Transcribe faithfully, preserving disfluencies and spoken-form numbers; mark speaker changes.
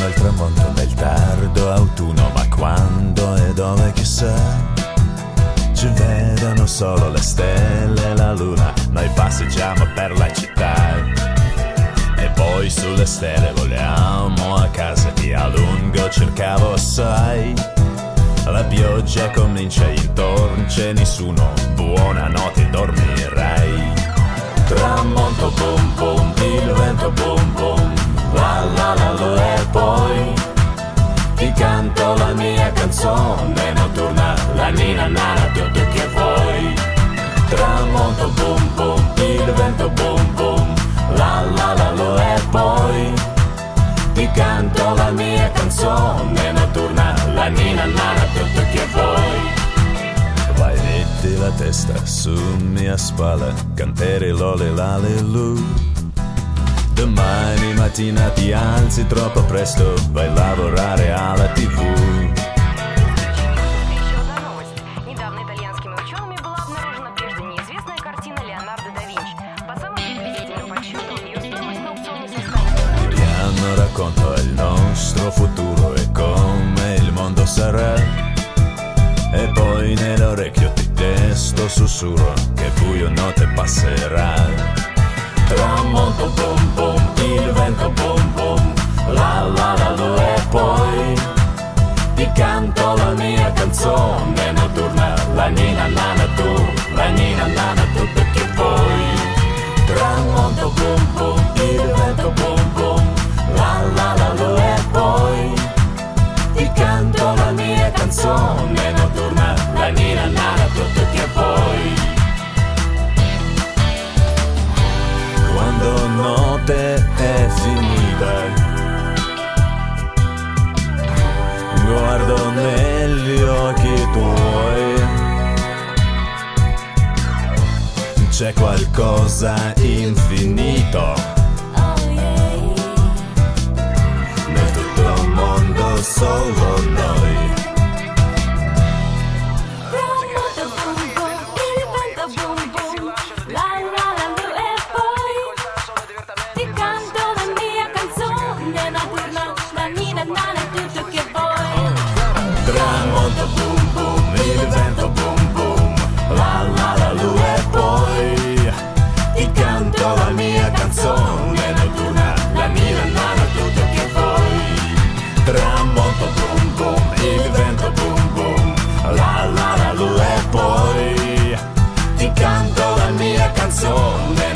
Speaker 1: Intorno al tramonto del tardo autunno, ma quando e dove chissà, ci vedono solo le stelle e la luna. Noi passeggiamo per la città e poi sulle stelle voliamo a casa. Ti a lungo cercavo assai, la pioggia comincia intorno, c'è nessuno, buonanotte dormirai. Tramonto boom boom, il vento boom boom, la la la la, e poi ti canto la mia canzone notturna, la nina nana, tutto che vuoi. Tramonto boom boom, il vento boom boom, la la la la, e poi ti canto la mia canzone notturna, la nina nana, tutto che vuoi. Vai, metti la testa su mia spalla, canteri loli l'alelu. Domani mattina ti alzi troppo presto, vai a lavorare alla tivù.
Speaker 2: Недавно итальянскими учеными была обнаружена прежде неизвестная картина Леонардо да Винчи. По самым приблизительным подсчетам, ее стоимость на аукционе составит...
Speaker 1: Il piano racconta il nostro futuro e come il mondo sarà, e poi nell'orecchio ti testo sussurro che buio notte passerà. Tramonto boom boom, il vento boom boom, la la la la, e poi ti canto la mia canzone notturna, la nina nana tu, la nina nana tutto che vuoi. Tramonto boom boom, il vento boom boom, la la la la, e poi ti canto la mia canzone notturna, la nina nana tutto che vuoi. Quando notte è finita, guardo negli occhi tuoi, c'è qualcosa infinito nel tutto mondo, solo noi. Tramonto boom boom, il vento boom boom, la la la lu, e poi ti canto la mia canzone notturna, la nina nana tutto che vuoi. Tramonto boom boom, il vento boom boom, la la la lu, e poi ti canto la mia canzone